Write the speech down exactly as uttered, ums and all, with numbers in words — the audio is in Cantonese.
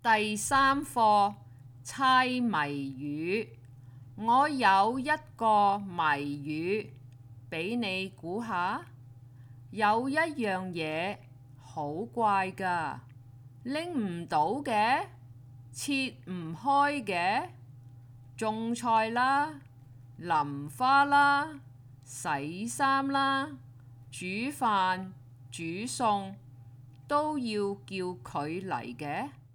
第三課猜謎語。我有一個謎語，俾你估下。有一樣嘢好怪㗎，拎唔到嘅，切唔開嘅，種菜啦，淋花啦，洗衫啦，煮飯煮餸都要叫佢嚟嘅。